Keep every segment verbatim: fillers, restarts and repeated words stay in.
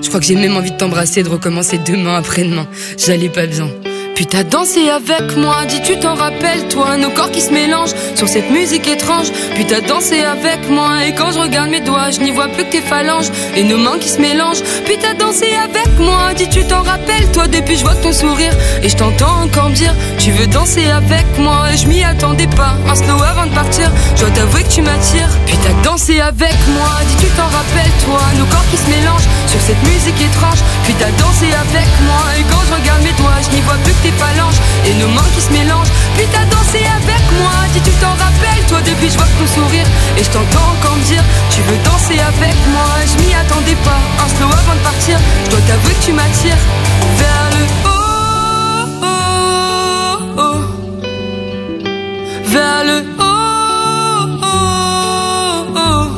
Je crois que j'ai même envie de t'embrasser, de recommencer demain, après-demain. J'allais pas bien. Puis t'as dansé avec moi, dis tu t'en rappelles toi, nos corps qui se mélangent sur cette musique étrange. Puis t'as dansé avec moi et quand je regarde mes doigts, je n'y vois plus que tes phalanges et nos mains qui se mélangent. Puis t'as dansé avec moi, dis tu t'en rappelles toi, depuis je vois ton sourire et je t'entends encore me dire tu veux danser avec moi. Et je m'y attendais pas, un slow avant de partir, je dois t'avouer que tu m'attires. Puis t'as dansé avec moi, dis tu t'en rappelles toi, nos corps qui se mélangent sur cette musique étrange. Puis t'as dansé avec moi et quand je regarde mes doigts, je n'y vois plus que tes phalanges et nos mains qui se mélangent. Puis t'as dansé avec moi, dis tu t'en rappelles toi, depuis je vois ton sourire et je t'entends encore me dire tu veux danser avec moi. Je m'y attendais pas, un slow avant de partir, je dois t'avouer que tu m'attires vers le haut, oh, oh, vers le haut, oh, oh.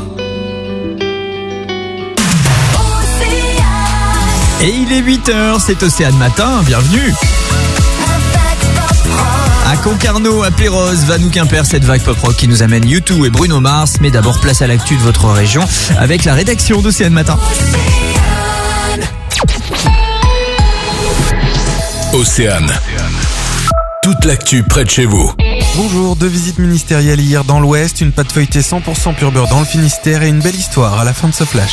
Et il est huit heures, c'est Océane Matin, bienvenue. À Concarneau, à Pérouse, Vanou-Quimper, cette vague pop-rock qui nous amène U deux et Bruno Mars. Mais d'abord, place à l'actu de votre région avec la rédaction d'Océane Matin. Océane. Toute l'actu près de chez vous. Bonjour, deux visites ministérielles hier dans l'Ouest, une pâte feuilletée cent pour cent pur beurre dans le Finistère et une belle histoire à la fin de ce flash.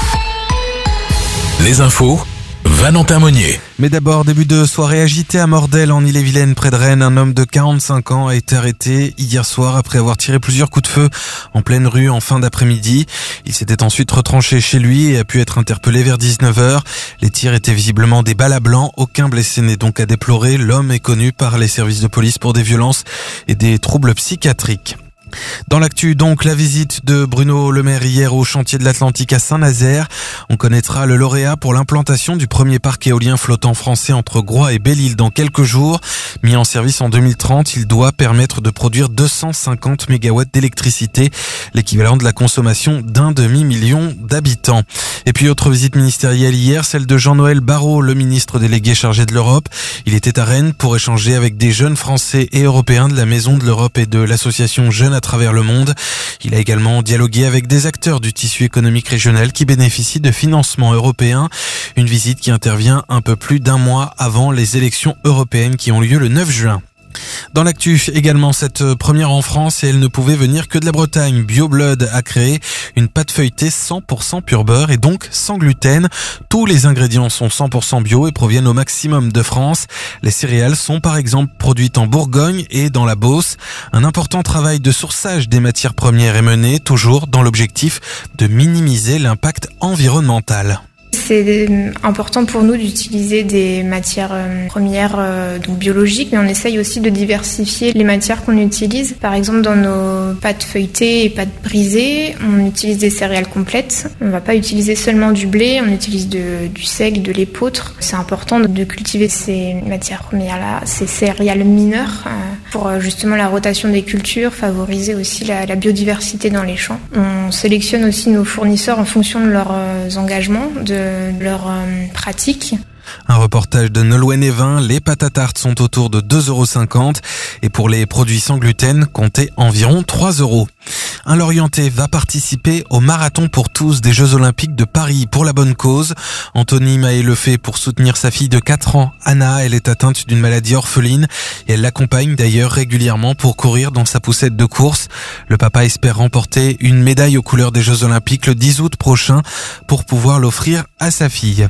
Les infos, Valentin Monnier. Mais d'abord, début de soirée agitée à Mordel en Ille-et-Vilaine près de Rennes. Un homme de quarante-cinq ans a été arrêté hier soir après avoir tiré plusieurs coups de feu en pleine rue en fin d'après-midi. Il s'était ensuite retranché chez lui et a pu être interpellé vers dix-neuf heures. Les tirs étaient visiblement des balles à blanc. Aucun blessé n'est donc à déplorer. L'homme est connu par les services de police pour des violences et des troubles psychiatriques. Dans l'actu, donc, la visite de Bruno Le Maire hier au chantier de l'Atlantique à Saint-Nazaire. On connaîtra le lauréat pour l'implantation du premier parc éolien flottant français entre Groix et Belle-Île dans quelques jours. Mis en service en deux mille trente, il doit permettre de produire deux cent cinquante mégawatts d'électricité, l'équivalent de la consommation d'un demi-million d'habitants. Et puis, autre visite ministérielle hier, celle de Jean-Noël Barrot, le ministre délégué chargé de l'Europe. Il était à Rennes pour échanger avec des jeunes Français et Européens de la Maison de l'Europe et de l'association Jeunes à travers le monde. Il a également dialogué avec des acteurs du tissu économique régional qui bénéficient de financements européens. Une visite qui intervient un peu plus d'un mois avant les élections européennes qui ont lieu le neuf juin. Dans l'actu, également cette première en France et elle ne pouvait venir que de la Bretagne. BioBlood a créé une pâte feuilletée cent pour cent pur beurre et donc sans gluten. Tous les ingrédients sont cent pour cent bio et proviennent au maximum de France. Les céréales sont par exemple produites en Bourgogne et dans la Beauce. Un important travail de sourçage des matières premières est mené, toujours dans l'objectif de minimiser l'impact environnemental. C'est important pour nous d'utiliser des matières premières donc biologiques, mais on essaye aussi de diversifier les matières qu'on utilise. Par exemple, dans nos pâtes feuilletées et pâtes brisées, on utilise des céréales complètes. On ne va pas utiliser seulement du blé, on utilise de, du seigle, de l'épeautre. C'est important de cultiver ces matières premières-là, ces céréales mineures, pour justement la rotation des cultures, favoriser aussi la, la biodiversité dans les champs. On sélectionne aussi nos fournisseurs en fonction de leurs engagements, de de leur euh, pratique. Un reportage de Nolwenn Evin. Les pâtes à tarte sont autour de deux euros cinquante et pour les produits sans gluten, comptez environ trois euros. Un Lorientais va participer au marathon pour tous des Jeux Olympiques de Paris pour la bonne cause. Anthony Mahé le fait pour soutenir sa fille de quatre ans, Anna. Elle est atteinte d'une maladie orpheline et elle l'accompagne d'ailleurs régulièrement pour courir dans sa poussette de course. Le papa espère remporter une médaille aux couleurs des Jeux Olympiques le dix août prochain pour pouvoir l'offrir à sa fille.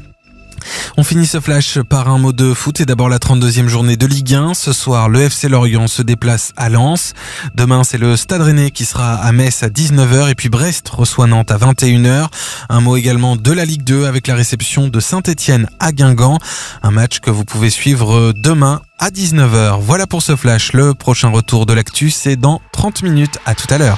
On finit ce flash par un mot de foot et d'abord la trente-deuxième journée de Ligue un. Ce soir, le F C Lorient se déplace à Lens. Demain, c'est le Stade Rennais qui sera à Metz à dix-neuf heures et puis Brest reçoit Nantes à vingt et une heures. Un mot également de la Ligue deux avec la réception de Saint-Étienne à Guingamp. Un match que vous pouvez suivre demain à dix-neuf heures. Voilà pour ce flash. Le prochain retour de l'actu, c'est dans trente minutes. À tout à l'heure.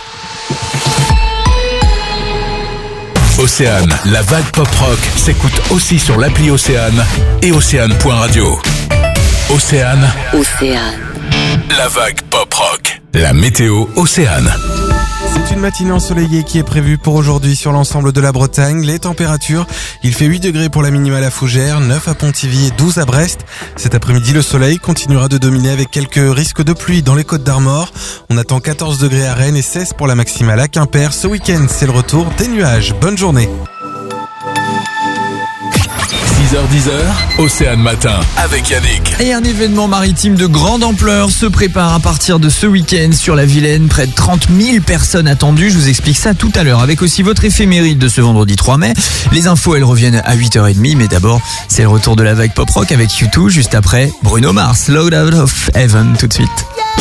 Océane, la vague pop-rock s'écoute aussi sur l'appli Océane et océane point radio. Océane. Océane. La vague pop-rock. La météo Océane. C'est une matinée ensoleillée qui est prévue pour aujourd'hui sur l'ensemble de la Bretagne. Les températures, il fait huit degrés pour la minimale à Fougères, neuf à Pontivy et douze à Brest. Cet après-midi, le soleil continuera de dominer avec quelques risques de pluie dans les Côtes d'Armor. On attend quatorze degrés à Rennes et seize pour la maximale à Quimper. Ce week-end, c'est le retour des nuages. Bonne journée. six heures dix, Océane Matin avec Yannick. Et un événement maritime de grande ampleur se prépare à partir de ce week-end sur la Vilaine. Près de trente mille personnes attendues. Je vous explique ça tout à l'heure avec aussi votre éphéméride de ce vendredi trois mai. Les infos, elles reviennent à huit heures trente. Mais d'abord, c'est le retour de la vague pop rock avec U deux. Juste après, Bruno Mars, Load Out of Heaven tout de suite.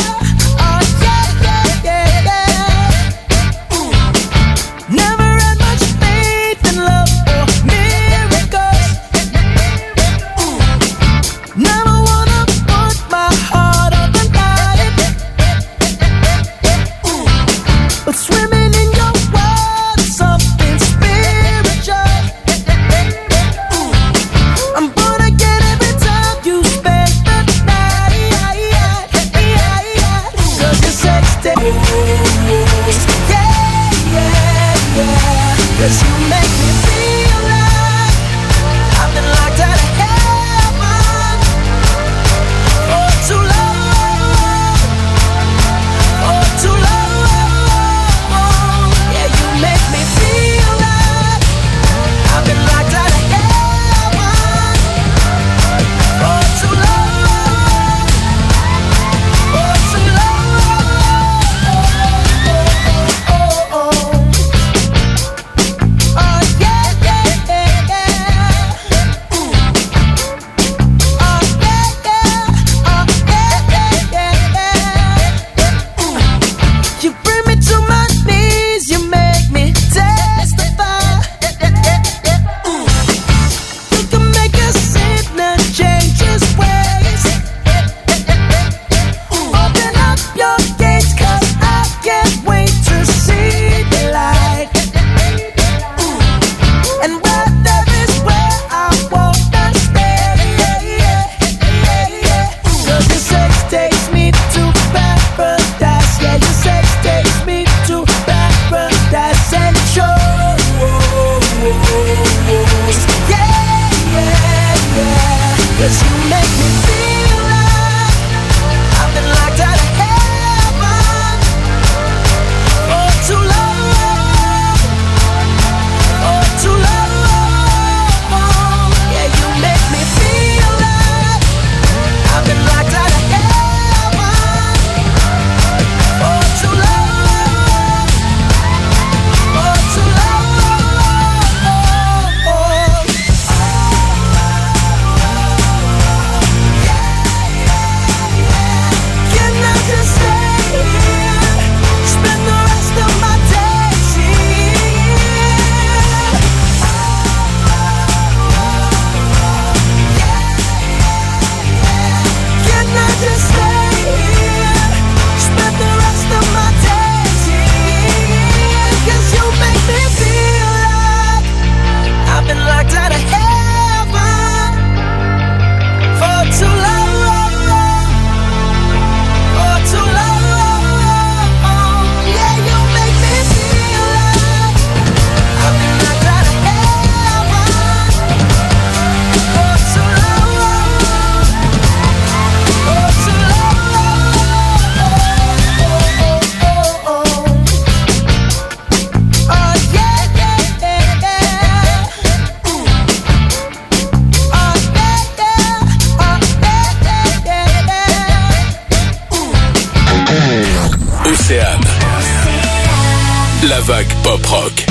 La vague pop rock.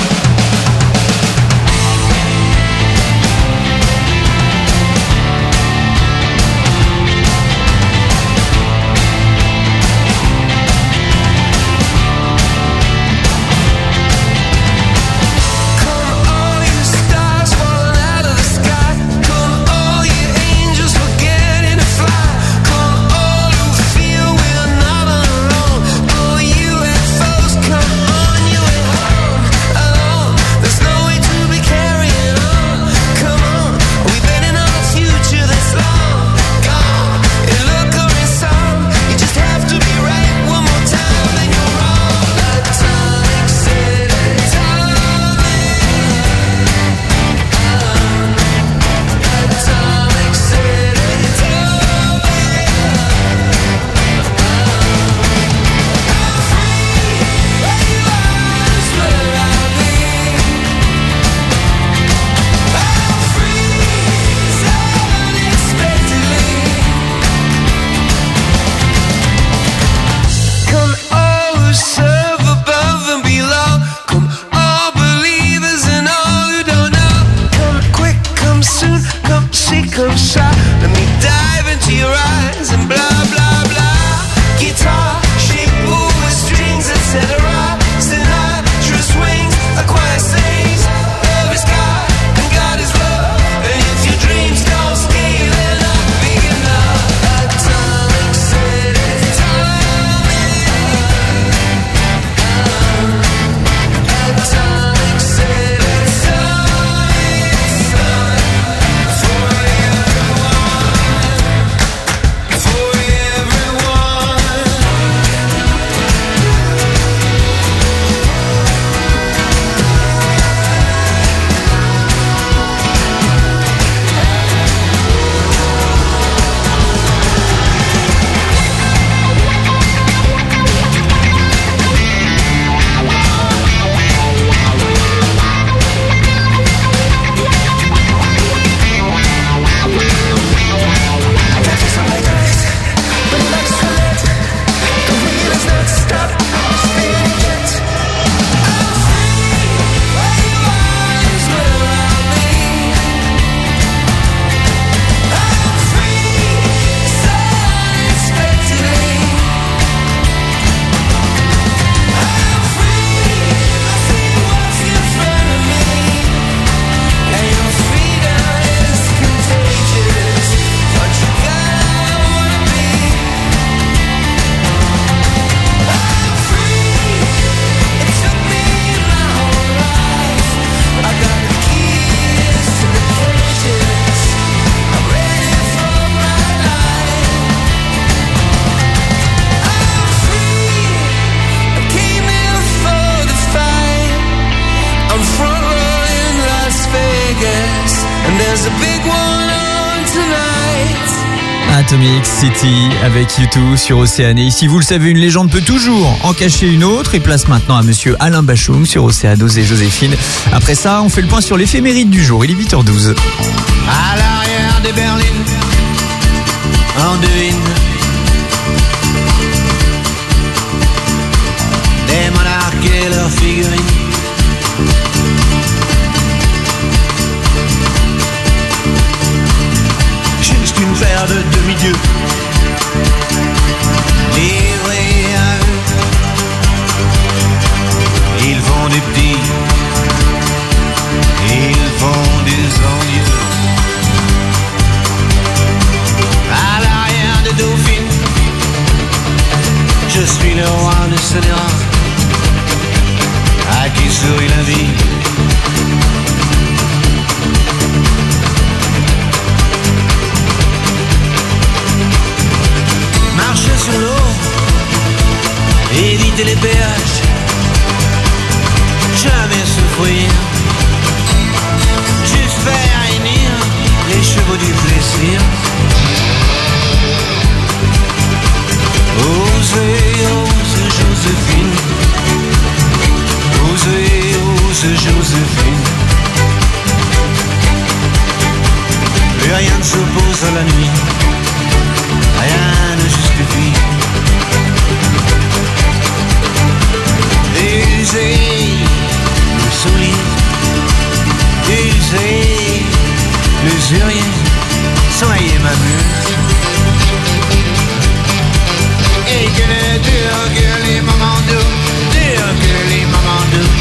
Oh And there's a big one on tonight. Atomic City avec U deux sur Océane. Et ici, vous le savez, une légende peut toujours en cacher une autre. Et place maintenant à monsieur Alain Bachung sur Océane, et Joséphine. Après ça, on fait le point sur l'éphéméride du jour. Il est huit heures douze. À l'arrière des berlines, on devine des monarques et leurs figurines. Juste une paire de demi-dieux livrés à eux. Ils font des petits, ils font des envieux. À l'arrière des dauphines, je suis le roi de scélérat, à qui sourit la vie. Marcher sur l'eau, éviter les péages, jamais souffrir, juste faire réunir les chevaux du plaisir. Osez, ose Joséphine, osez, ose Joséphine. Plus rien ne s'oppose à la nuit, rien ne justifie. Usez le soulier, usez l'usurier, soyez ma muse. Et que ne durent que les moments doux, durent que les moments doux.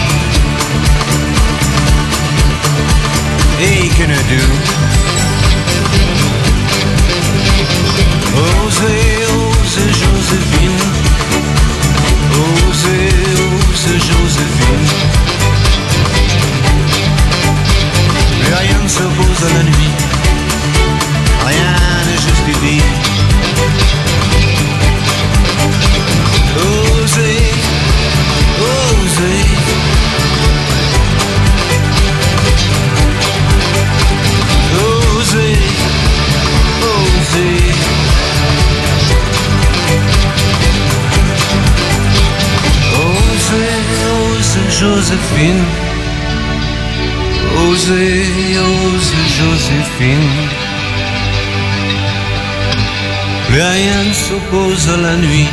Et que ne durent. Osez, ose Joséphine, osez, ose Joséphine. Mais rien ne s'oppose à la nuit, rien ne justifie. Osez, osez. Osez, osez. Joséphine, osez, ose Joséphine. Plus rien ne s'oppose à la nuit,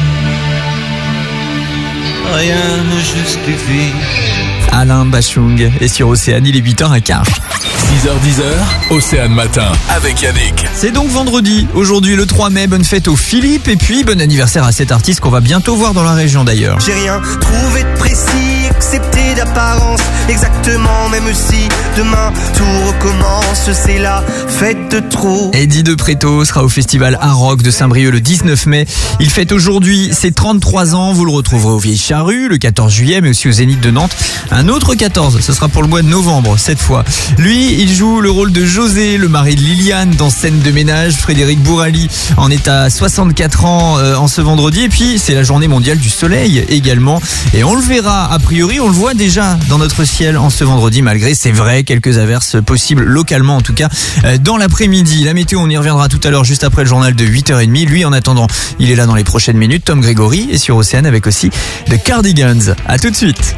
rien ne justifie. Alain Bachung est sur Océane, il est huit heures quinze. six heures dix, Océane Matin avec Yannick. C'est donc vendredi, aujourd'hui le trois mai, bonne fête aux Philippe et puis bon anniversaire à cet artiste qu'on va bientôt voir dans la région d'ailleurs. J'ai rien trouvé de précis, excepté d'apparence, exactement, même si demain tout recommence, c'est la fête de trop. Eddie de Préto sera au festival Art Rock de Saint-Brieuc le dix-neuf mai. Il fête aujourd'hui ses trente-trois ans, vous le retrouverez au Vieilles Charrues le quatorze juillet, mais aussi au Zénith de Nantes. Un autre quatorze, ce sera pour le mois de novembre cette fois. Lui, il joue le rôle de José, le mari de Liliane dans Scène de ménage. Frédéric Bourali en est à soixante-quatre ans euh, en ce vendredi. Et puis, c'est la journée mondiale du soleil également. Et on le verra, a priori, on le voit déjà dans notre ciel en ce vendredi, malgré, c'est vrai, quelques averses possibles, localement en tout cas, euh, dans l'après-midi. La météo, on y reviendra tout à l'heure, juste après le journal de huit heures trente. Lui, en attendant, il est là dans les prochaines minutes. Tom Grégory est sur Océane avec aussi The Cardigans. À tout de suite.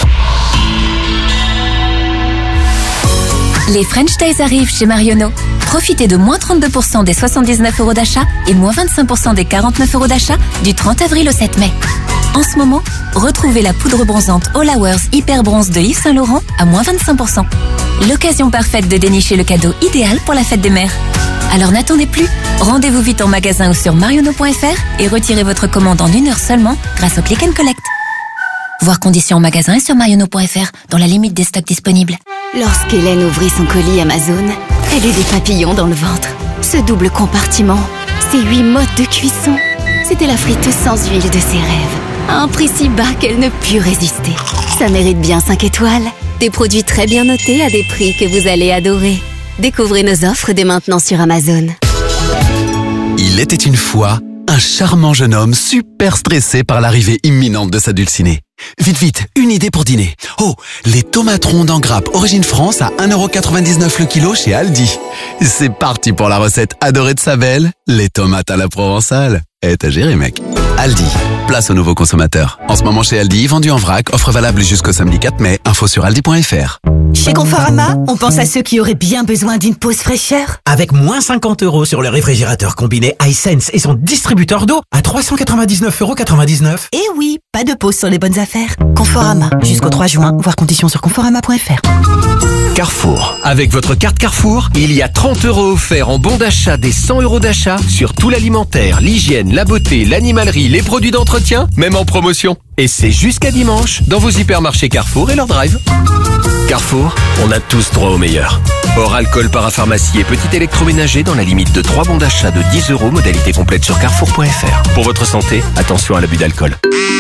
Les French Days arrivent chez Marionneau. Profitez de moins trente-deux pour cent des soixante-dix-neuf euros d'achat et moins vingt-cinq pour cent des quarante-neuf euros d'achat du trente avril au sept mai. En ce moment, retrouvez la poudre bronzante All Hours Hyper Bronze de Yves Saint Laurent à moins vingt-cinq pour cent. L'occasion parfaite de dénicher le cadeau idéal pour la fête des mères. Alors n'attendez plus, rendez-vous vite en magasin ou sur marionneau point f r et retirez votre commande en une heure seulement grâce au Click and Collect. Voir conditions en magasin et sur marionneau point f r dans la limite des stocks disponibles. Lorsqu'Hélène ouvrit son colis Amazon, elle eut des papillons dans le ventre. Ce double compartiment, ces huit modes de cuisson, c'était la friteuse sans huile de ses rêves. À un prix si bas qu'elle ne put résister. Ça mérite bien cinq étoiles. Des produits très bien notés à des prix que vous allez adorer. Découvrez nos offres dès maintenant sur Amazon. Il était une fois un charmant jeune homme super stressé par l'arrivée imminente de sa dulcinée. Vite, vite, une idée pour dîner. Oh, les tomates rondes en grappe Origine France à un euro quatre-vingt-dix-neuf le kilo chez Aldi. C'est parti pour la recette adorée de Sabelle, les tomates à la provençale. Eh, t'as géré, mec. Aldi, place aux nouveaux consommateurs. En ce moment chez Aldi, vendu en vrac, offre valable jusqu'au samedi quatre mai. Info sur aldi point fr. Chez Conforama, on pense à ceux qui auraient bien besoin d'une pause fraîcheur. Avec moins cinquante euros sur le réfrigérateur combiné iSense et son distributeur d'eau à trois cent quatre-vingt-dix-neuf euros quatre-vingt-dix-neuf. Et oui, pas de pause sur les bonnes affaires. Conforama, jusqu'au trois juin, voir conditions sur conforama point fr. Carrefour. Avec votre carte Carrefour, il y a trente euros offerts en bon d'achat des cent euros d'achat sur tout l'alimentaire, l'hygiène, la beauté, l'animalerie, les produits d'entretien, même en promotion. Et c'est jusqu'à dimanche dans vos hypermarchés Carrefour et leur drive. Carrefour, on a tous droit au meilleur. Hors alcool, parapharmacie et petit électroménager dans la limite de trois bons d'achat de dix euros, modalité complète sur carrefour point fr. Pour votre santé, attention à l'abus d'alcool.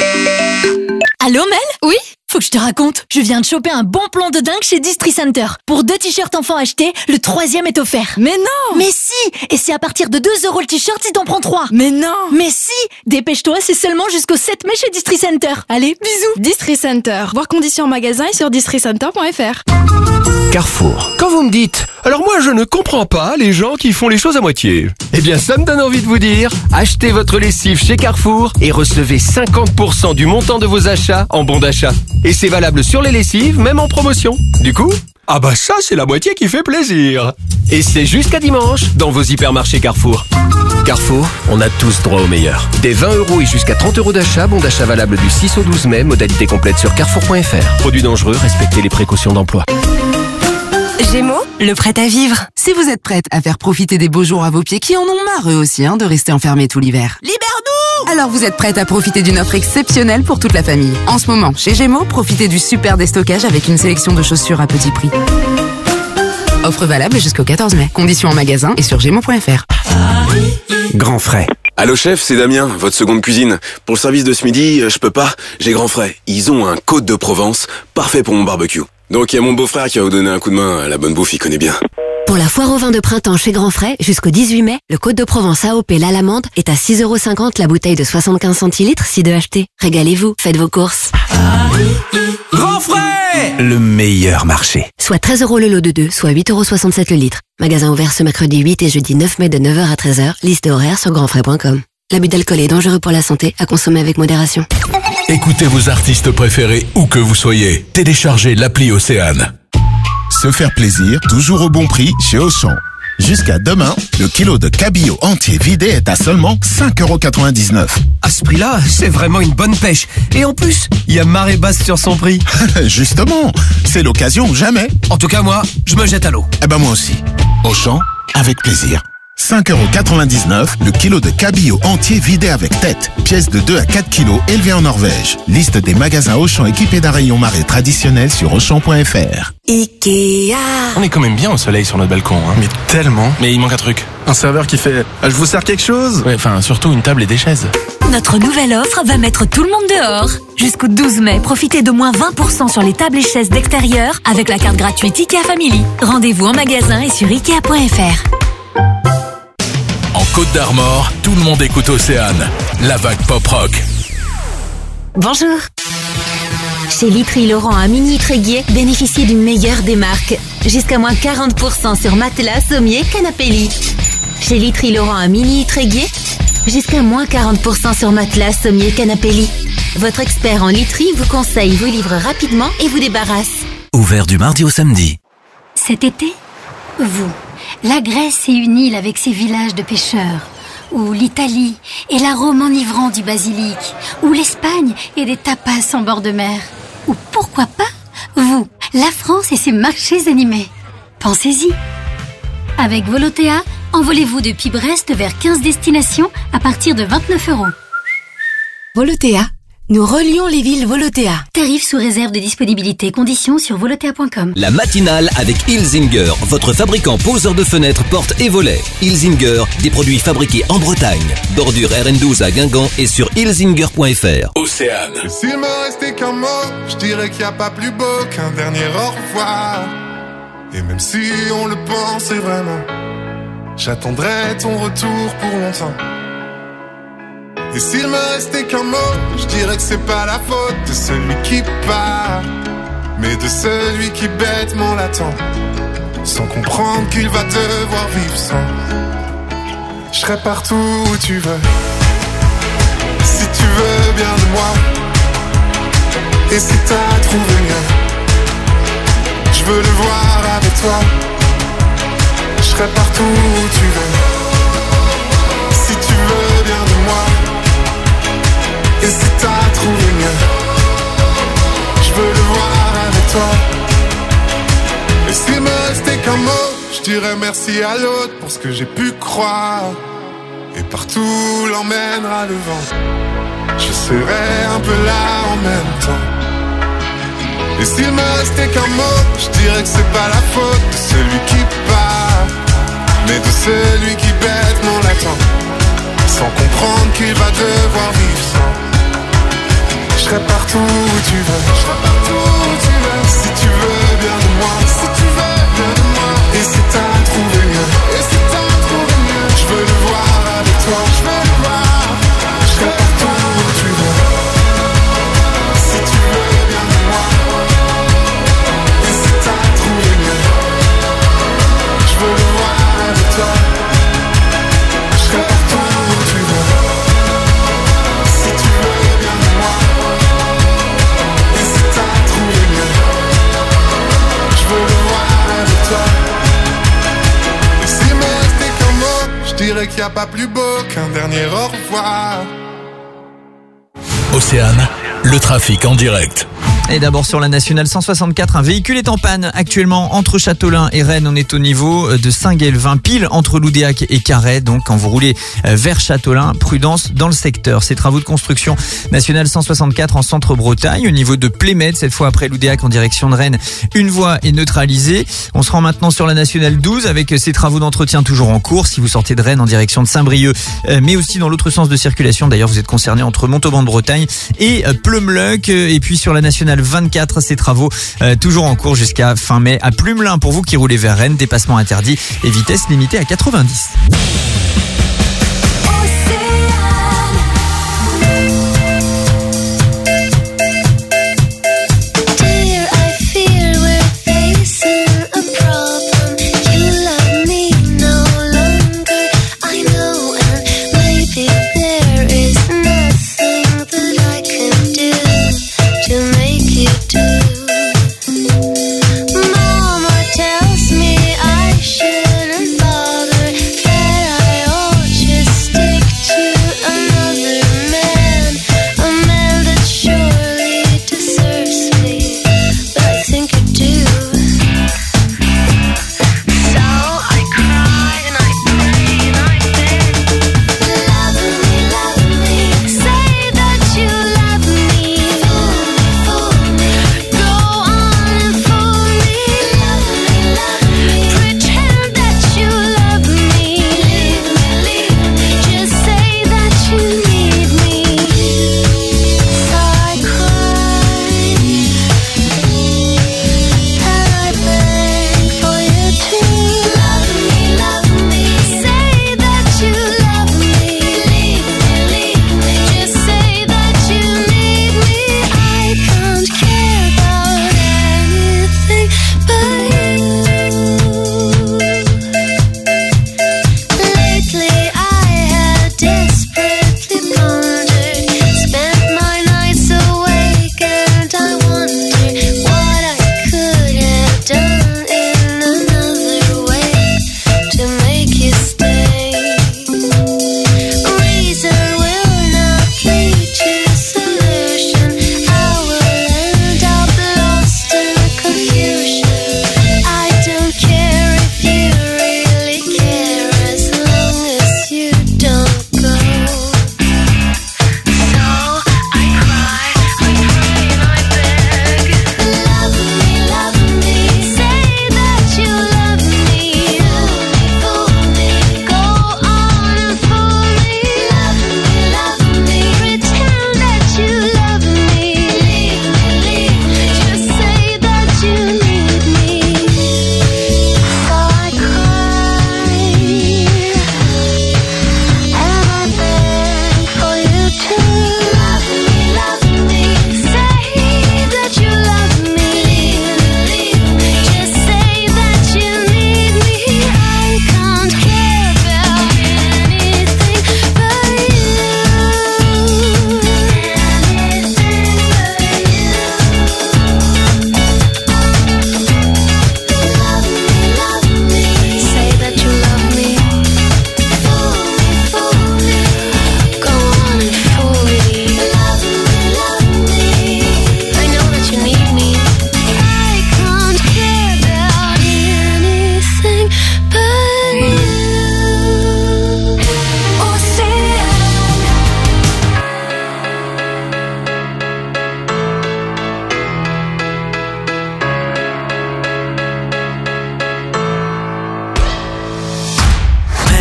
Allô Mel ? Oui ? Faut que je te raconte, je viens de choper un bon plan de dingue chez Distri Center. Pour deux t-shirts enfants achetés, le troisième est offert. Mais non! Mais si! Et c'est à partir de deux euros le t-shirt si t'en prends trois. Mais non! Mais si! Dépêche-toi, c'est seulement jusqu'au sept mai chez Distri Center. Allez, bisous! Distri Center. Voir conditions en magasin et sur distri center point fr. Carrefour. Quand vous me dites « Alors moi je ne comprends pas les gens qui font les choses à moitié », eh bien ça me donne envie de vous dire « Achetez votre lessive chez Carrefour et recevez cinquante pour cent du montant de vos achats en bon d'achat. Et c'est valable sur les lessives, même en promotion. Du coup, ah bah ça c'est la moitié qui fait plaisir. Et c'est jusqu'à dimanche dans vos hypermarchés Carrefour. Carrefour, on a tous droit au meilleur. Des vingt euros et jusqu'à trente euros d'achat, bon d'achat valable du six au douze mai, modalité complète sur carrefour point fr. Produits dangereux, respectez les précautions d'emploi. Gémeaux, le prêt à vivre. Si vous êtes prête à faire profiter des beaux jours à vos pieds qui en ont marre eux aussi hein, de rester enfermés tout l'hiver. Libère-nous! Alors vous êtes prête à profiter d'une offre exceptionnelle pour toute la famille. En ce moment, chez Gémeaux, profitez du super déstockage avec une sélection de chaussures à petit prix. Offre valable jusqu'au quatorze mai. Conditions en magasin et sur gémeaux point fr. Grand frais. Allô chef, c'est Damien, votre seconde cuisine. Pour le service de ce midi, je peux pas, j'ai grand frais. Ils ont un Côte de Provence, parfait pour mon barbecue. Donc il y a mon beau-frère qui va vous donner un coup de main, la bonne bouffe il connaît bien. Pour la foire au vin de printemps chez Grand Frais, jusqu'au dix-huit mai, le Côte de Provence A O P l'Alamande est à six euros cinquante la bouteille de soixante-quinze centilitres, si deux achetés. Régalez-vous, faites vos courses. Grand Frais, le meilleur marché. Soit treize euros le lot de deux, soit huit euros soixante-sept le litre. Magasin ouvert ce mercredi huit et jeudi neuf mai de neuf heures à treize heures. Liste horaire sur grand frais point com. L'abus d'alcool est dangereux pour la santé, à consommer avec modération. Écoutez vos artistes préférés où que vous soyez. Téléchargez l'appli Océane. Se faire plaisir, toujours au bon prix chez Auchan. Jusqu'à demain, le kilo de cabillaud entier vidé est à seulement cinq euros quatre-vingt-dix-neuf. À ce prix-là, c'est vraiment une bonne pêche. Et en plus, il y a marée basse sur son prix. Justement, c'est l'occasion ou jamais. En tout cas, moi, je me jette à l'eau. Eh ben moi aussi. Auchan, avec plaisir. cinq euros quatre-vingt-dix-neuf le kilo de cabillaud entier vidé avec tête. Pièce de deux à quatre kilos élevée en Norvège. Liste des magasins Auchan équipés d'un rayon marée traditionnel sur auchan point fr. Ikea. On est quand même bien au soleil sur notre balcon, hein. Mais tellement. Mais il manque un truc. Un serveur qui fait ah, « Je vous sers quelque chose ?» Ouais, enfin, surtout une table et des chaises. Notre nouvelle offre va mettre tout le monde dehors. Jusqu'au douze mai, profitez de moins vingt pour cent sur les tables et chaises d'extérieur avec la carte gratuite Ikea Family. Rendez-vous en magasin et sur ikea point fr. En Côte d'Armor, tout le monde écoute Océane, la vague pop-rock. Bonjour. Chez Litry Laurent à Mini-Tréguier, bénéficiez du meilleur des marques. Jusqu'à moins quarante pour cent sur matelas, sommier, canapé lit. Chez Litry Laurent à Mini-Tréguier, jusqu'à moins quarante pour cent sur matelas, sommier, canapé lit. Votre expert en literie vous conseille, vous livre rapidement et vous débarrasse. Ouvert du mardi au samedi. Cet été, vous, la Grèce est une île avec ses villages de pêcheurs, ou l'Italie et l'arôme enivrant du basilic, ou l'Espagne et des tapas en bord de mer, ou pourquoi pas, vous, la France et ses marchés animés. Pensez-y. Avec Volotea, envolez-vous depuis Brest vers quinze destinations à partir de vingt-neuf euros. Volotea, nous relions les villes Volotea. Tarif sous réserve de disponibilité, conditions sur volotea point com. La matinale avec Ilzinger, votre fabricant poseur de fenêtres, portes et volets. Ilzinger, des produits fabriqués en Bretagne. Bordure R N douze à Guingamp et sur ilzinger point fr. Océane. Et s'il me restait qu'un mot, je dirais qu'il n'y a pas plus beau qu'un dernier au revoir. Et même si on le pensait vraiment, j'attendrai ton retour pour longtemps. Et s'il me restait qu'un mot, je dirais que c'est pas la faute de celui qui part, mais de celui qui bêtement l'attend, sans comprendre qu'il va devoir vivre sans. Je serai partout où tu veux, si tu veux bien de moi. Et si t'as trouvé mieux, je veux le voir avec toi. Je serai partout où tu veux, si tu veux bien de moi. Et si t'as trouvé mieux, je veux le voir avec toi. Et s'il me restait qu'un mot, je dirais merci à l'autre pour ce que j'ai pu croire. Et partout l'emmènera le vent, je serai un peu là en même temps. Et s'il me restait qu'un mot, je dirais que c'est pas la faute de celui qui part, mais de celui qui bêtement l'attend, sans comprendre qu'il va devoir vivre sans. Je serai partout où tu veux, je serai partout où tu veux, si tu veux bien de moi, si tu veux bien de moi. Et si t'as trouvé mieux, et si t'as trouvé mieux, je veux le voir avec toi, je veux le voir. Je serai partout où tu veux, si tu veux bien de moi. Et si t'as trouvé mieux, je veux le voir avec toi. Je serai partout où tu veux, si tu veux bien de moi. Je veux le voir avec toi. Et s'il me restait qu'un mot, je dirais qu'il n'y a pas plus beau qu'un dernier au revoir. Océane, le trafic en direct. Et d'abord sur la nationale cent soixante-quatre, un véhicule est en panne actuellement entre Châteaulin et Rennes. On est au niveau de Saint-Guelvin, pile entre Loudéac et Carhaix. Donc quand vous roulez vers Châteaulin, prudence dans le secteur. Ces travaux de construction nationale cent soixante-quatre en centre-Bretagne, au niveau de Plémède, cette fois après Loudéac en direction de Rennes. Une voie est neutralisée. On se rend maintenant sur la nationale douze avec ces travaux d'entretien toujours en cours. Si vous sortez de Rennes en direction de Saint-Brieuc, mais aussi dans l'autre sens de circulation. D'ailleurs, vous êtes concerné entre Montauban de Bretagne et Pleumeleuc. Et puis sur la nationale vingt-quatre, ces travaux euh, toujours en cours jusqu'à fin mai à Plumelin pour vous qui roulez vers Rennes, dépassement interdit et vitesse limitée à quatre-vingt-dix. Mama tells me I shouldn't bother, that I ought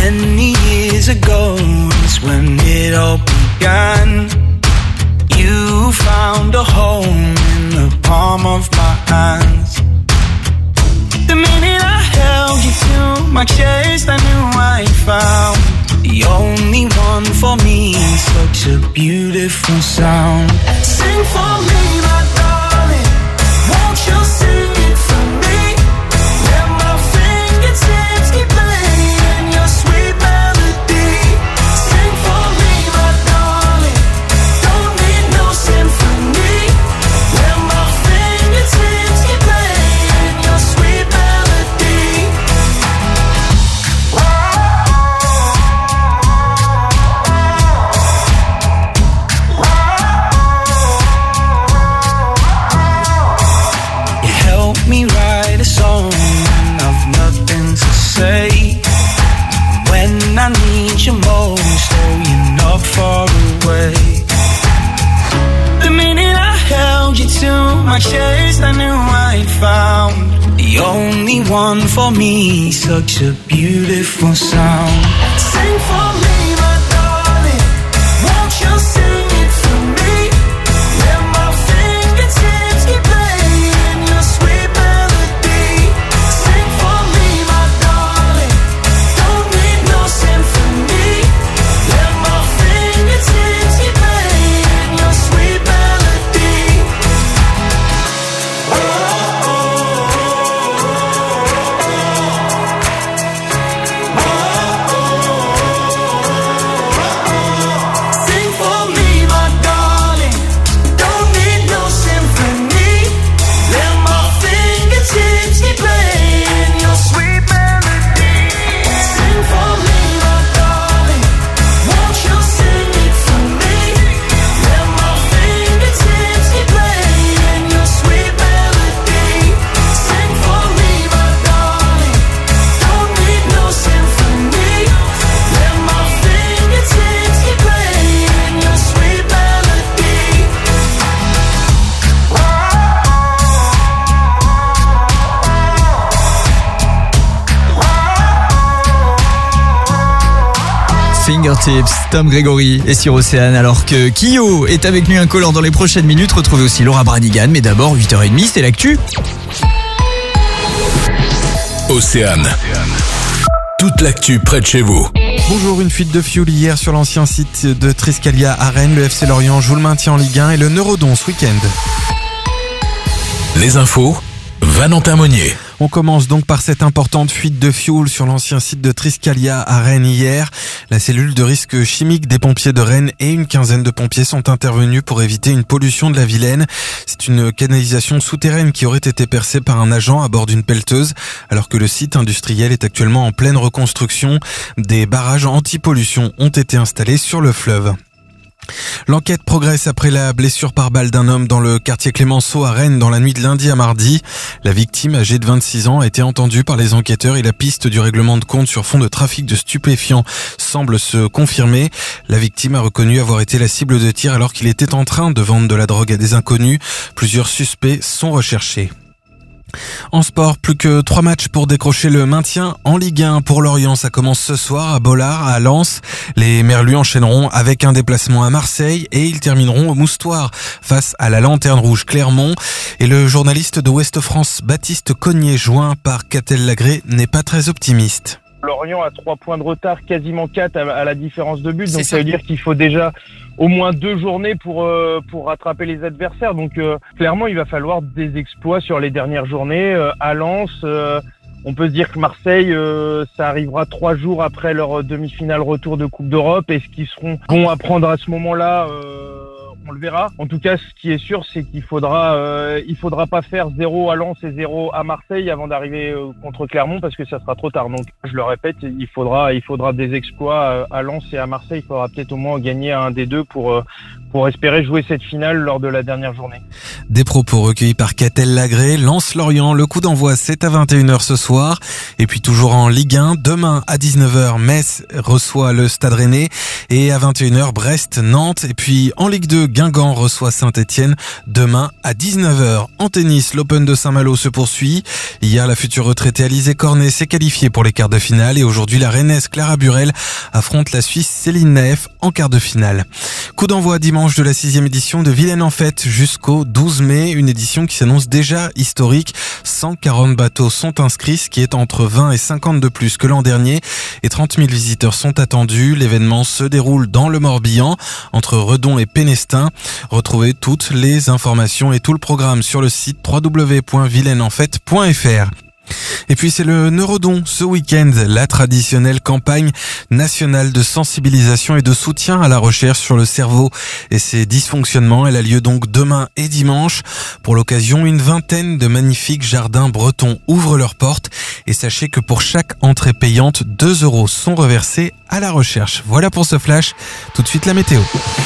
Many years ago is when it all began. You found a home in the palm of my hands. The minute I held you to my chest, I knew I found the only one for me. Such a beautiful sound. Sing for me, my darling. Won't you sing it for me? Let my fingertips keep playing your sweet melody. Sing for me, my darling. Don't need no symphony. Let my fingertips keep playing your sweet melody. You help me write a song when I've nothing to say. When I need you most, oh, you're not far away. The minute I held you to my chest, I knew I'd found the only one for me. Such a beautiful sound. Sing for me, my darling. Won't you sing it for me? Let my fingertips keep playing your sweet melody. Sing for me, my darling. Don't need no symphony. Let my fingertips keep playing your sweet melody. Sing for me, my darling. Don't need no symphony. Let my fingertips keep playing your sweet melody. Sing for me, my darling. Won't you sing it for me? Let my fingertips keep playing your sweet melody. Sing for me, my darling. Don't need no symphony. Let my fingertips keep playing your sweet melody. Fingertips, Tom Gregory est sur Océane, alors que Kyo est avec nous incolore dans les prochaines minutes. Retrouvez aussi Laura Branigan, mais d'abord huit heures trente, c'est l'actu. Océane. Toute l'actu près de chez vous. Bonjour, une fuite de fioul hier sur l'ancien site de Triscalia à Rennes. Le F C Lorient joue le maintien en Ligue un et le Neurodon ce week-end. Les infos, Valentin Monnier. On commence donc par cette importante fuite de fioul sur l'ancien site de Triscalia à Rennes hier. La cellule de risque chimique des pompiers de Rennes et une quinzaine de pompiers sont intervenus pour éviter une pollution de la Vilaine. C'est une canalisation souterraine qui aurait été percée par un agent à bord d'une pelleteuse, alors que le site industriel est actuellement en pleine reconstruction. Des barrages anti-pollution ont été installés sur le fleuve. L'enquête progresse après la blessure par balle d'un homme dans le quartier Clémenceau à Rennes dans la nuit de lundi à mardi. La victime, âgée de vingt-six ans, a été entendue par les enquêteurs et la piste du règlement de compte sur fond de trafic de stupéfiants semble se confirmer. La victime a reconnu avoir été la cible de tir alors qu'il était en train de vendre de la drogue à des inconnus. Plusieurs suspects sont recherchés. En sport, plus que trois matchs pour décrocher le maintien en Ligue un pour Lorient. Ça commence ce soir à Bollard, à Lens. Les Merlus enchaîneront avec un déplacement à Marseille et ils termineront au Moustoir face à la Lanterne Rouge Clermont. Et le journaliste de Ouest France, Baptiste Cognier, joint par Catel Lagré, n'est pas très optimiste. Lorient a trois points de retard, quasiment quatre à la différence de but. Donc ça veut dire qu'il faut déjà au moins deux journées pour euh, pour rattraper les adversaires. Donc euh, clairement, il va falloir des exploits sur les dernières journées. Euh, à Lens, euh, on peut se dire que Marseille, euh, ça arrivera trois jours après leur demi-finale retour de Coupe d'Europe. Est-ce qu'ils seront bons à prendre à ce moment-là euh, on le verra. En tout cas, ce qui est sûr, c'est qu'il faudra, euh, il faudra pas faire zéro à Lens et zéro à Marseille avant d'arriver euh, contre Clermont parce que ça sera trop tard. Donc, je le répète, il faudra, il faudra des exploits euh, à Lens et à Marseille. Il faudra peut-être au moins gagner un des deux pour, euh, pour espérer jouer cette finale lors de la dernière journée. Des propos recueillis par Catel Lagré. Lens-Lorient, le coup d'envoi, c'est à vingt et une heures ce soir. Et puis toujours en Ligue un, demain à dix-neuf heures, Metz reçoit le Stade Rennais. Et à vingt et une heures, Brest-Nantes. Et puis en Ligue deux, Guingamp reçoit Saint-Etienne demain à dix-neuf heures. En tennis, l'Open de Saint-Malo se poursuit. Hier, la future retraitée Alizé Cornet s'est qualifiée pour les quarts de finale et aujourd'hui, la Rennaise Clara Burel affronte la Suisse Céline Naef en quart de finale. Coup d'envoi dimanche de la sixième édition de Vilaine en Fête jusqu'au douze mai, une édition qui s'annonce déjà historique. cent quarante bateaux sont inscrits, ce qui est entre vingt et cinquante de plus que l'an dernier et trente mille visiteurs sont attendus. L'événement se déroule dans le Morbihan, entre Redon et Pénestin. Retrouvez toutes les informations et tout le programme sur le site w w w point vilaine en fête point f r. Et puis c'est le Neurodon ce week-end, la traditionnelle campagne nationale de sensibilisation et de soutien à la recherche sur le cerveau et ses dysfonctionnements. Elle a lieu donc demain et dimanche. Pour l'occasion, une vingtaine de magnifiques jardins bretons ouvrent leurs portes et sachez que pour chaque entrée payante, deux euros sont reversés à la recherche. Voilà pour ce flash. Tout de suite la météo.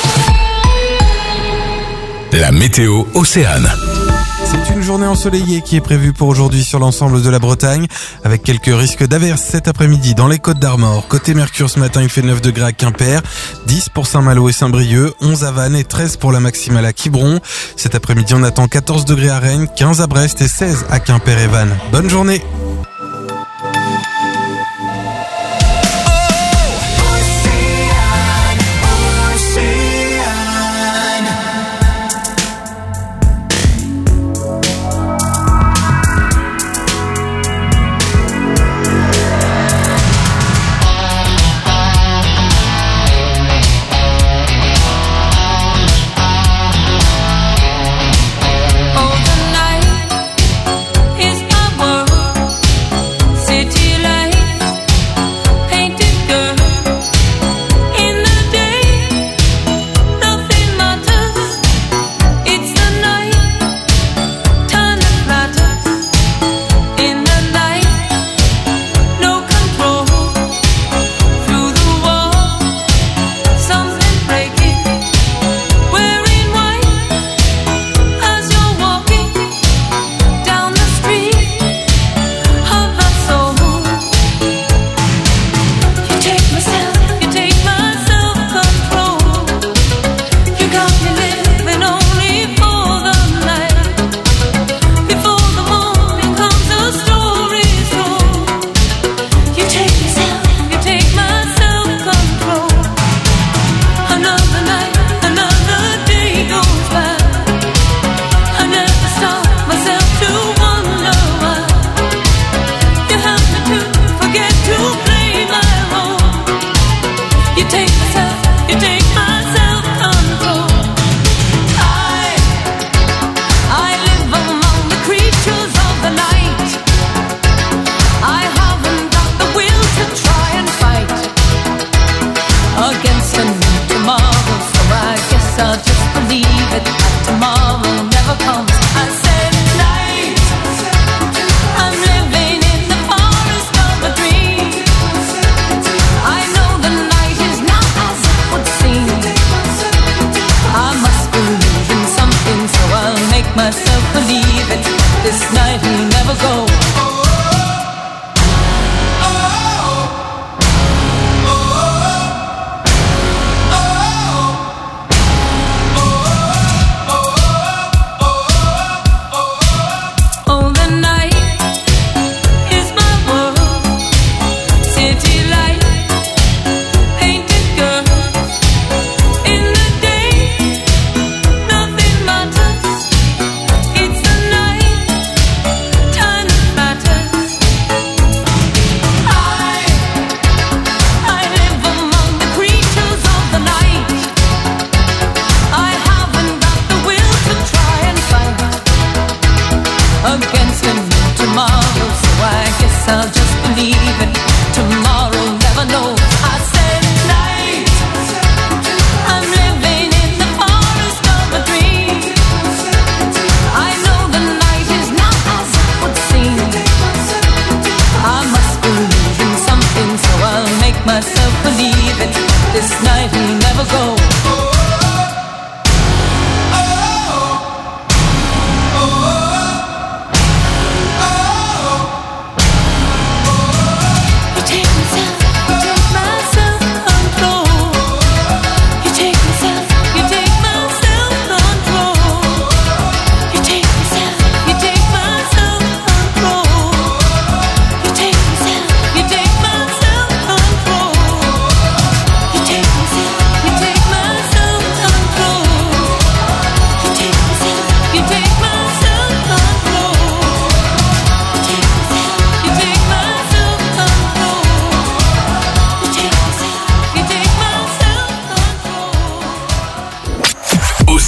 La météo Océane. C'est une journée ensoleillée qui est prévue pour aujourd'hui sur l'ensemble de la Bretagne, avec quelques risques d'averses cet après-midi dans les Côtes d'Armor. Côté Mercure, ce matin, il fait neuf degrés à Quimper, dix pour Saint-Malo et Saint-Brieuc, onze à Vannes et treize pour la maximale à Quiberon. Cet après-midi, on attend quatorze degrés à Rennes, quinze à Brest et seize à Quimper et Vannes. Bonne journée!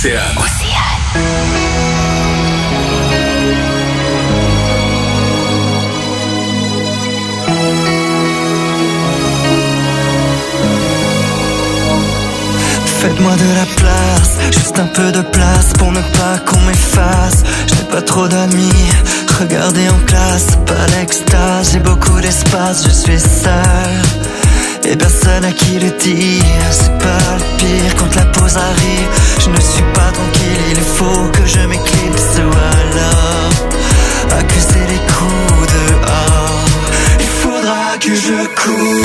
Océane. Faites-moi de la place, juste un peu de place pour ne pas qu'on m'efface. Je n'ai pas trop d'amis, regardez en classe, pas l'extase. J'ai beaucoup d'espace, je suis seul et personne à qui le dire. C'est pas le pire quand la pause arrive. Je ne suis pas tranquille, il faut que je m'éclipse ou alors accuser les coups dehors. Il faudra que je cours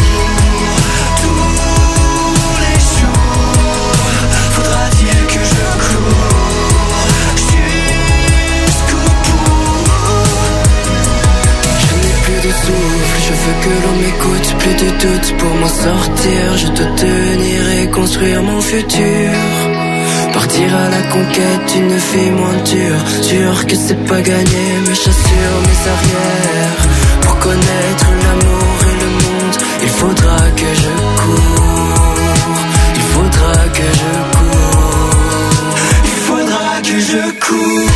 je veux que l'on m'écoute, plus de doute pour m'en sortir. Je dois tenir et construire mon futur. Partir à la conquête d'une vie moins dure. Sûr que c'est pas gagné, mais j'assure mes arrières. Pour connaître l'amour et le monde, il faudra que je cours. Il faudra que je cours. Il faudra que je cours.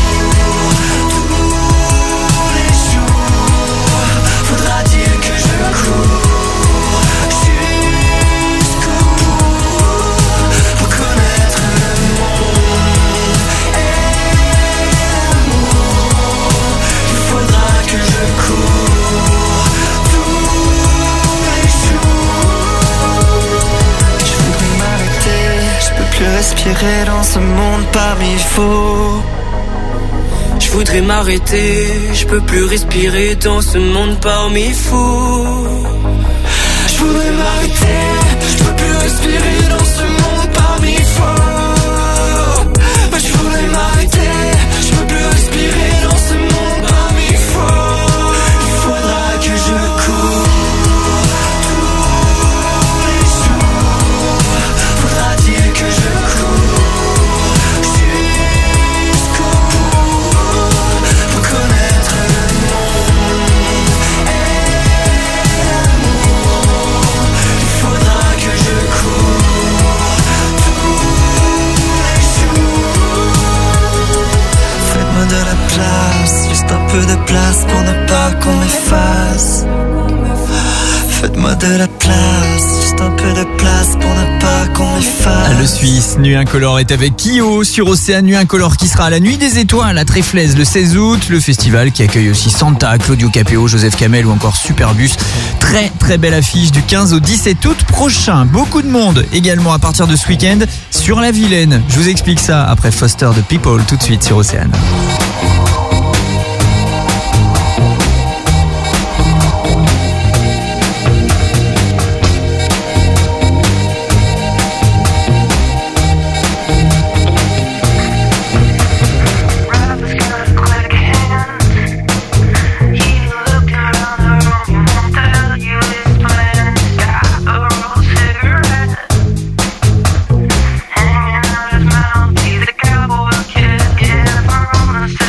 Respirer dans ce monde parmi faux. Je voudrais m'arrêter, je peux plus respirer dans ce monde parmi fous. Je voudrais m'arrêter, je peux plus respirer dans ce monde parmi faux. Je voudrais m'arrêter, je peux plus respirer dans ce monde parmi faux. Il faudra que je cours. Juste un peu de place pour ne pas qu'on m'efface. Faites-moi de la place, juste un peu de place pour ne pas qu'on m'efface. Le Suisse Nuit Incolore est avec Kyo sur Océane. Nuit Incolore qui sera à la Nuit des Étoiles à Tréflaise le seize août. Le festival qui accueille aussi Santa, Claudio Capéo, Joseph Kamel ou encore Superbus. Très très belle affiche du quinze au dix-sept août prochain. Beaucoup de monde également à partir de ce week-end sur la Vilaine. Je vous explique ça après Foster de People tout de suite sur Océane. Cowboy kid, yeah, from the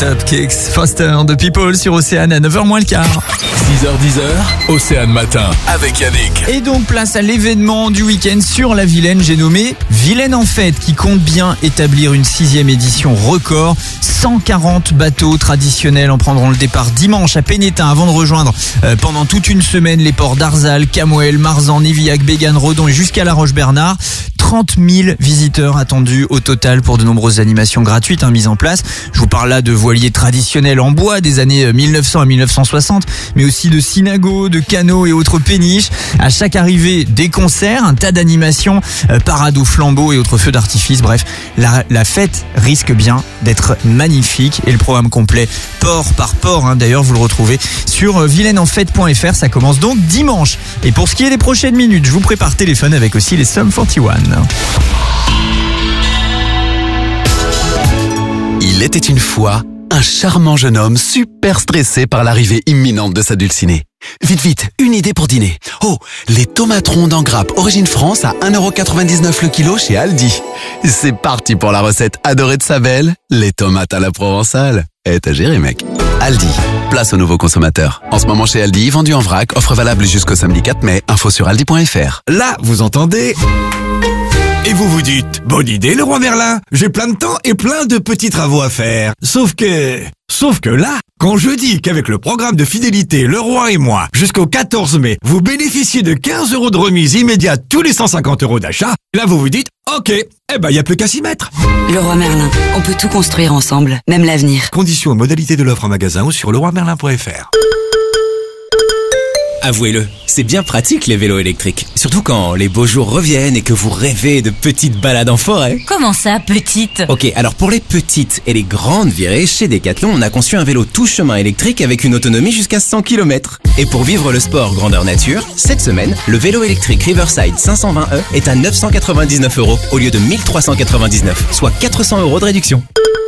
Top Kicks, Foster de People sur Océane à neuf heures moins le quart. six heures dix, Océane Matin avec Yannick. Et donc place à l'événement du week-end sur la Vilaine, j'ai nommé Vilaine en fête, qui compte bien établir une sixième édition record. cent quarante bateaux traditionnels en prendront le départ dimanche à Pénétin avant de rejoindre euh, pendant toute une semaine les ports d'Arzal, Camoël, Marzan, Névillac, Bégane, Redon et jusqu'à La Roche-Bernard. trente mille visiteurs attendus au total pour de nombreuses animations gratuites hein, mises en place. Je vous parle là de voiliers traditionnels en bois des années mille neuf cents à mille neuf cent soixante, mais aussi de synagos, de canots et autres péniches. À chaque arrivée, des concerts, un tas d'animations, euh, parades aux flambeaux et autres feux d'artifice. Bref, la, la fête risque bien d'être magnifique et le programme complet, port par port, hein, d'ailleurs vous le retrouvez sur euh, vilaine en fête point f r. Ça commence donc dimanche. Et pour ce qui est des prochaines minutes, je vous prépare téléphone avec aussi les Sum quarante et un. Il était une fois un charmant jeune homme super stressé par l'arrivée imminente de sa dulcinée. Vite, vite, une idée pour dîner. Oh, les tomates rondes en grappe Origine France à un euro quatre-vingt-dix-neuf le kilo chez Aldi. C'est parti pour la recette adorée de sa belle, les tomates à la provençale. Eh, t'as géré, mec. Aldi, place aux nouveaux consommateurs. En ce moment chez Aldi, vendu en vrac, offre valable jusqu'au samedi quatre mai. Info sur aldi point f r. Là, vous entendez ? Et vous vous dites, bonne idée le roi Merlin, j'ai plein de temps et plein de petits travaux à faire. Sauf que... Sauf que là, quand je dis qu'avec le programme de fidélité Le Roi et moi, jusqu'au quatorze mai, vous bénéficiez de quinze euros de remise immédiate tous les cent cinquante euros d'achat, là vous vous dites, ok, eh ben y a plus qu'à s'y mettre. Le Roi Merlin, on peut tout construire ensemble, même l'avenir. Conditions et modalités de l'offre en magasin ou sur le roi merlin point f r. Avouez-le, c'est bien pratique les vélos électriques. Surtout quand les beaux jours reviennent et que vous rêvez de petites balades en forêt. Comment ça, petite ? Ok, alors pour les petites et les grandes virées, chez Decathlon, on a conçu un vélo tout chemin électrique avec une autonomie jusqu'à cent kilomètres. Et pour vivre le sport grandeur nature, cette semaine, le vélo électrique Riverside cinq cent vingt E est à neuf cent quatre-vingt-dix-neuf euros au lieu de mille trois cent quatre-vingt-dix-neuf, soit quatre cents euros de réduction.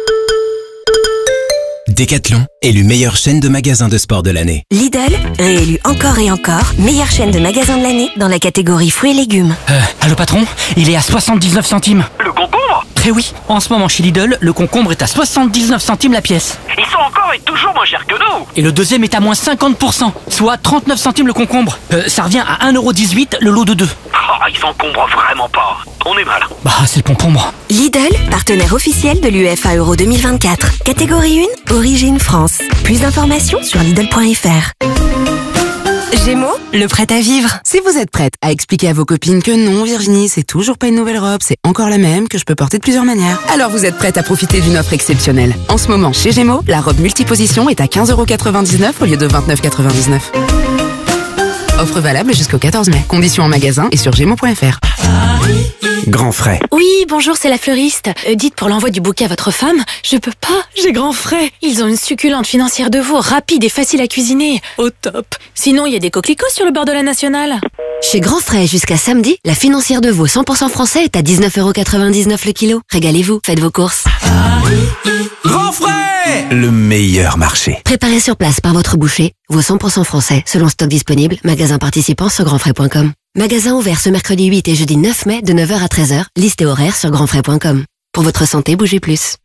Decathlon, élu meilleure chaîne de magasins de sport de l'année. Lidl, réélu encore et encore, meilleure chaîne de magasins de l'année dans la catégorie fruits et légumes. Euh, allô patron, il est à soixante-dix-neuf centimes. Le concombre ? Eh oui, en ce moment chez Lidl, le concombre est à soixante-dix-neuf centimes la pièce. Ils sont encore et toujours moins chers que nous. Et le deuxième est à moins cinquante pour cent, soit trente-neuf centimes le concombre. Euh, ça revient à un euro dix-huit le lot de deux. Oh, ils s'encombrent vraiment pas. On est mal. Bah, c'est le concombre. Lidl, partenaire officiel de l'UEFA Euro deux mille vingt-quatre. Catégorie un, Origine France. Plus d'informations sur lidl point f r. Gémeaux, le prêt à vivre. Si vous êtes prête à expliquer à vos copines que non, Virginie, c'est toujours pas une nouvelle robe, c'est encore la même, que je peux porter de plusieurs manières, alors vous êtes prête à profiter d'une offre exceptionnelle. En ce moment, chez Gémeaux, la robe multiposition est à quinze euros quatre-vingt-dix-neuf au lieu de vingt-neuf euros quatre-vingt-dix-neuf. Offre valable jusqu'au quatorze mai. Conditions en magasin et sur gémeaux point f r. Grand frais. Oui, bonjour, c'est la fleuriste. Euh, dites pour l'envoi du bouquet à votre femme, je peux pas, j'ai grand frais. Ils ont une succulente financière de veau, rapide et facile à cuisiner. Au top. Sinon, il y a des coquelicots sur le bord de la nationale. Chez Grand Frais, jusqu'à samedi, la financière de veau cent pour cent français est à dix-neuf euros quatre-vingt-dix-neuf le kilo. Régalez-vous, faites vos courses. Grand frais, le meilleur marché. Préparé sur place par votre boucher, veau cent pour cent français, selon stock disponible, magasin participant sur grand frais point com. Magasin ouvert ce mercredi huit et jeudi neuf mai de neuf heures à treize heures, liste et horaire sur grand frais point com. Pour votre santé, bougez plus.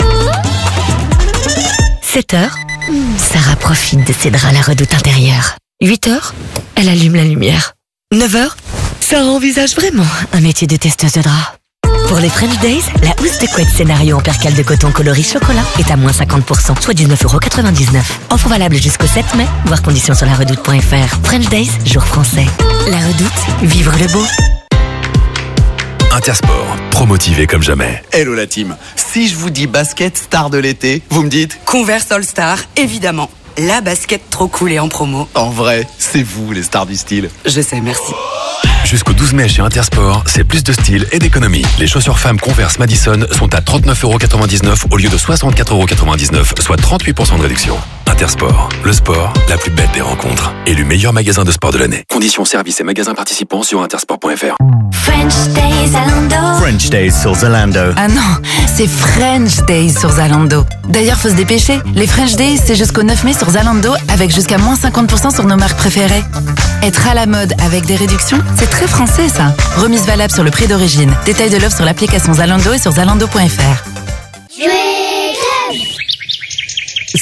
sept heures, Sarah profite de ses draps à la redoute intérieure. huit heures, elle allume la lumière. neuf heures, Sarah envisage vraiment un métier de testeuse de draps. Pour les French Days, la housse de couette scénario en percale de coton coloris chocolat est à moins cinquante pour cent, soit dix-neuf euros quatre-vingt-dix-neuf. Offre valable jusqu'au sept mai, voir conditions sur la redoute point f r. French Days, jour français. La redoute, vivre le beau. Intersport, promotivé comme jamais. Hello la team. Si je vous dis basket star de l'été, vous me dites Converse All Star, évidemment. La basket trop cool et en promo. En vrai, c'est vous les stars du style. Je sais, merci. Jusqu'au douze mai chez Intersport, c'est plus de style et d'économie. Les chaussures femmes Converse Madison sont à trente-neuf euros quatre-vingt-dix-neuf au lieu de soixante-quatre euros quatre-vingt-dix-neuf, soit trente-huit pour cent de réduction. Intersport, le sport, la plus belle des rencontres. Élu meilleur magasin de sport de l'année. Conditions, services et magasins participants sur intersport point f r. French Days Zalando. French Days sur Zalando. Ah non, c'est French Days sur Zalando. D'ailleurs, faut se dépêcher. Les French Days, c'est jusqu'au neuf mai sur Zalando avec jusqu'à moins cinquante pour cent sur nos marques préférées. Être à la mode avec des réductions, c'est très français ça. Remise valable sur le prix d'origine. Détail de l'offre sur l'application Zalando et sur zalando point f r.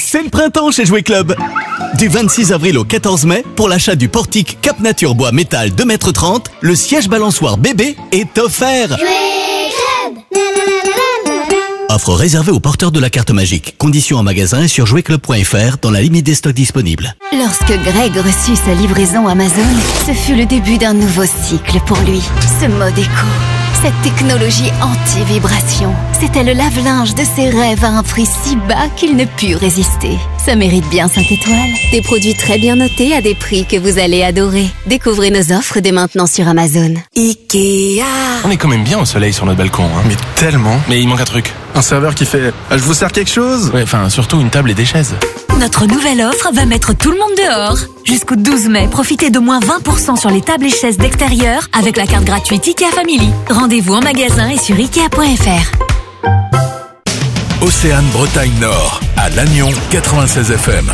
C'est le printemps chez Jouet Club. Du vingt-six avril au quatorze mai, pour l'achat du portique Cap Nature Bois Métal deux mètres trente, le siège balançoire bébé est offert. Jouet Club. Offre réservée aux porteurs de la carte magique. Conditions en magasin et sur jouet club point f r dans la limite des stocks disponibles. Lorsque Greg reçut sa livraison Amazon, ce fut le début d'un nouveau cycle pour lui. Ce mode éco, cette technologie anti-vibration, c'était le lave-linge de ses rêves à un prix si bas qu'il ne put résister. Ça mérite bien cinq étoiles. Des produits très bien notés à des prix que vous allez adorer. Découvrez nos offres dès maintenant sur Amazon. Ikea. On est quand même bien au soleil sur notre balcon, hein. Mais tellement. Mais il manque un truc. Un serveur qui fait « Je vous sers quelque chose ?» Ouais, enfin, surtout une table et des chaises. Notre nouvelle offre va mettre tout le monde dehors. Jusqu'au douze mai, profitez de moins vingt pour cent sur les tables et chaises d'extérieur avec la carte gratuite Ikea Family. Rendez-vous en magasin et sur ikea point f r. Océane Bretagne Nord, à Lannion quatre-vingt-seize F M.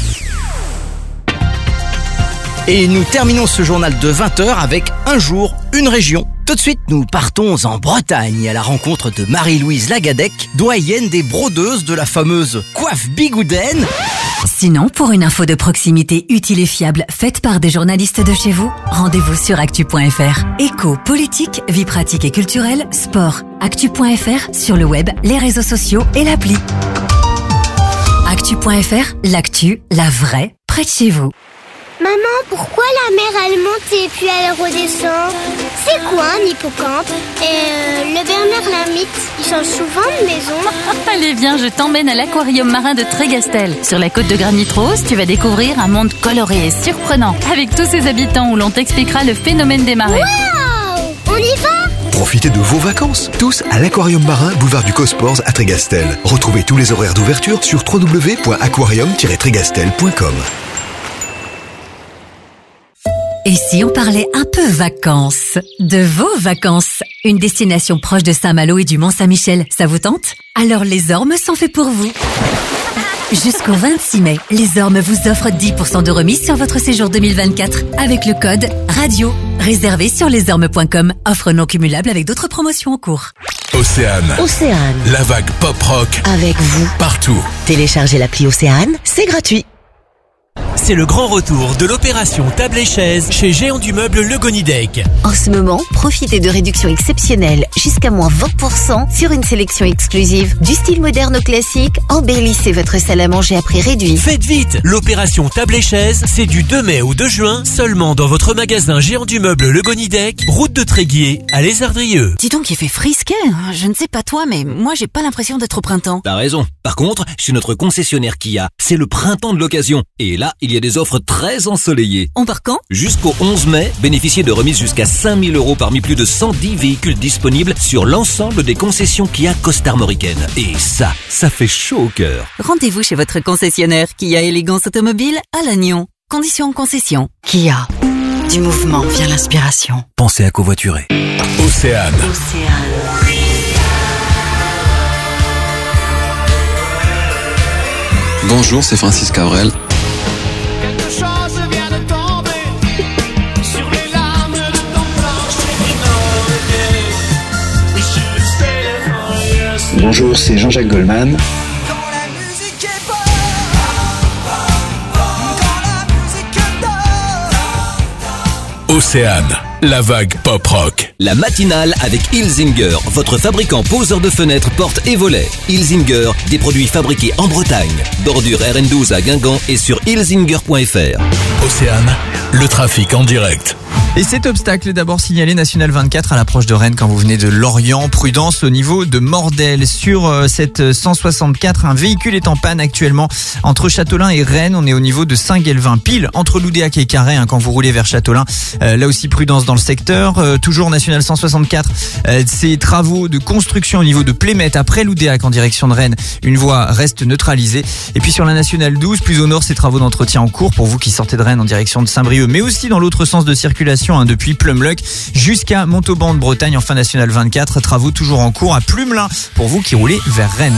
Et nous terminons ce journal de vingt heures avec un jour, une région. Tout de suite, nous partons en Bretagne à la rencontre de Marie-Louise Lagadec, doyenne des brodeuses de la fameuse coiffe bigoudaine. Sinon, pour une info de proximité utile et fiable, faite par des journalistes de chez vous, rendez-vous sur actu point f r. Éco, politique, vie pratique et culturelle, sport. actu point f r, sur le web, les réseaux sociaux et l'appli. actu point f r, l'actu, la vraie, près de chez vous. Maman, pourquoi la mer elle monte et puis elle redescend? C'est quoi un hippocampe? Et euh, le Bernard l'ermite, il change souvent de maison. Allez viens, je t'emmène à l'aquarium marin de Trégastel. Sur la côte de Granit Rose, tu vas découvrir un monde coloré et surprenant, avec tous ses habitants où l'on t'expliquera le phénomène des marées. Waouh! On y va? Profitez de vos vacances, tous à l'aquarium marin boulevard du Cosports à Trégastel. Retrouvez tous les horaires d'ouverture sur w w w point aquarium tiret trégastel point com. Et si on parlait un peu vacances? De vos vacances? Une destination proche de Saint-Malo et du Mont-Saint-Michel, ça vous tente? Alors les Ormes sont faits pour vous. Jusqu'au vingt-six mai, les Ormes vous offrent dix pour cent de remise sur votre séjour deux mille vingt-quatre avec le code RADIO. Réservé sur lesormes point com. Offre non cumulable avec d'autres promotions en cours. Océane. Océane. La vague pop-rock. Avec vous. Partout. Téléchargez l'appli Océane, c'est gratuit. C'est le grand retour de l'opération table et chaise chez Géant du Meuble Le Gonidec. En ce moment, profitez de réductions exceptionnelles, jusqu'à moins vingt pour cent sur une sélection exclusive. Du style moderne au classique, embellissez votre salle à manger à prix réduit. Faites vite, l'opération table et chaise, c'est du deux mai au deux juin, seulement dans votre magasin Géant du Meuble Le Gonidec, route de Tréguier, à Les Ardrieux. Dis donc, il fait frisquet, hein. Je ne sais pas toi, mais moi j'ai pas l'impression d'être au printemps. T'as raison. Par contre, chez notre concessionnaire Kia, c'est le printemps de l'occasion. Et là, il y a des offres très ensoleillées. On part quand? Jusqu'au onze mai, bénéficiez de remises jusqu'à cinq mille euros parmi plus de cent dix véhicules disponibles sur l'ensemble des concessions Kia costarmoricaines. Et ça, ça fait chaud au cœur. Rendez-vous chez votre concessionnaire Kia Élégance Automobile à Lannion. Conditions en concession. Kia. Du mouvement vient l'inspiration. Pensez à covoiturer. Océane. Océane. Bonjour, c'est Francis Cabrel. Bonjour, c'est Jean-Jacques Goldman. Océane, la vague pop-rock. La matinale avec Ilzinger, votre fabricant poseur de fenêtres, portes et volets. Ilzinger, des produits fabriqués en Bretagne. Bordure R N douze à Guingamp et sur ilzinger point f r. Océane, le trafic en direct. Et cet obstacle d'abord signalé National vingt-quatre à l'approche de Rennes quand vous venez de Lorient. Prudence au niveau de Mordel. Sur cette cent soixante-quatre, un véhicule est en panne actuellement entre Châteaulin et Rennes. On est au niveau de Saint-Guelvin, pile entre Loudéac et Carhaix hein, quand vous roulez vers Châteaulin. Euh, là aussi prudence dans le secteur. Euh, toujours National cent soixante-quatre, euh, ces travaux de construction au niveau de Plémette après Loudéac en direction de Rennes. Une voie reste neutralisée. Et puis sur la National douze, plus au nord, ces travaux d'entretien en cours pour vous qui sortez de Rennes en direction de Saint-Brieuc, mais aussi dans l'autre sens de circulation. Hein, depuis Plumluck jusqu'à Montauban de Bretagne, enfin National vingt-quatre, travaux toujours en cours à Plumelin pour vous qui roulez vers Rennes.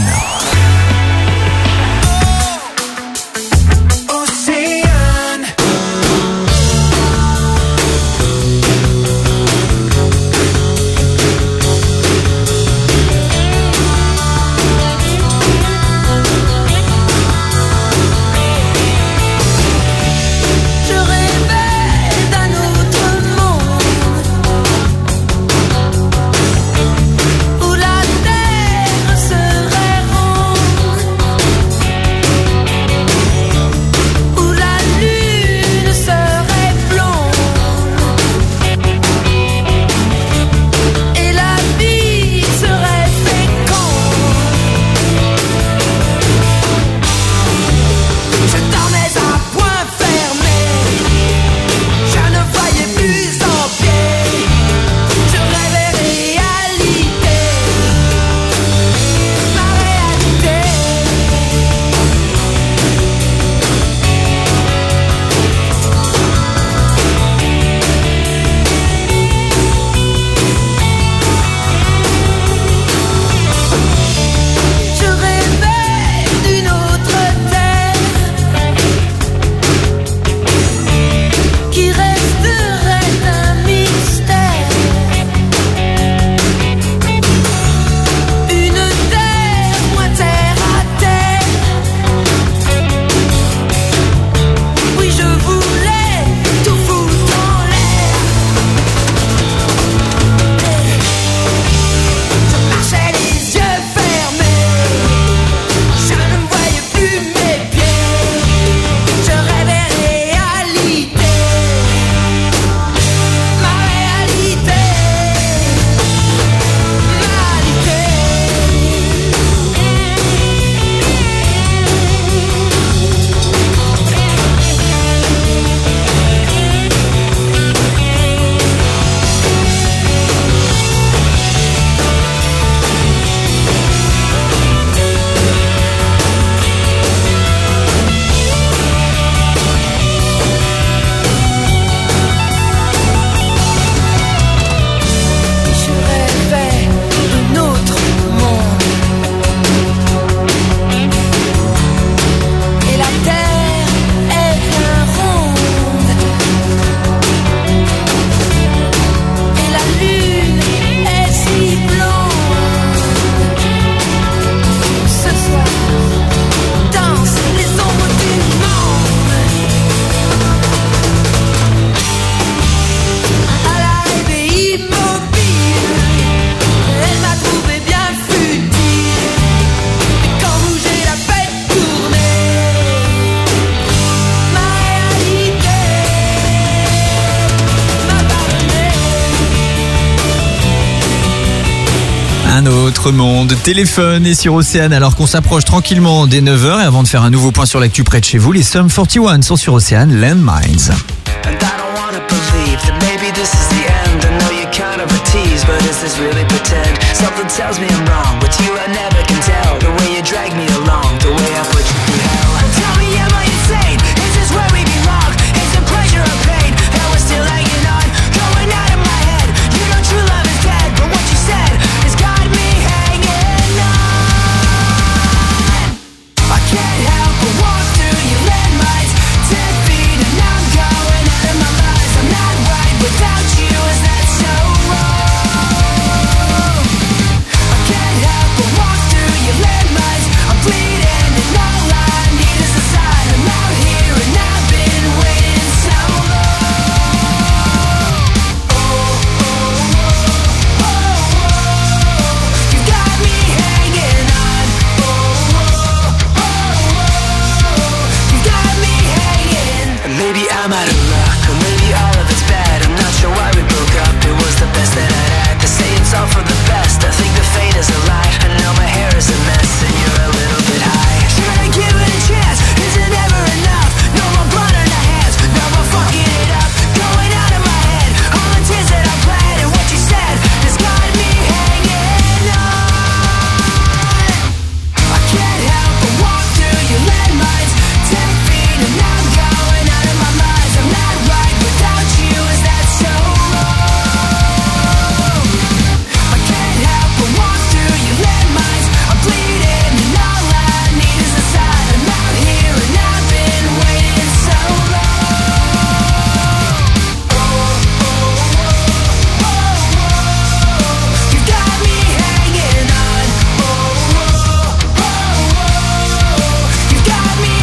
Un autre monde. Téléphone et sur Océane alors qu'on s'approche tranquillement des neuf heures. Et avant de faire un nouveau point sur l'actu près de chez vous, les Sum quarante et un sont sur Océane, Landmines. Believe that maybe this is the end. I know you're kind of a tease, but is this really pretend? Something tells me I'm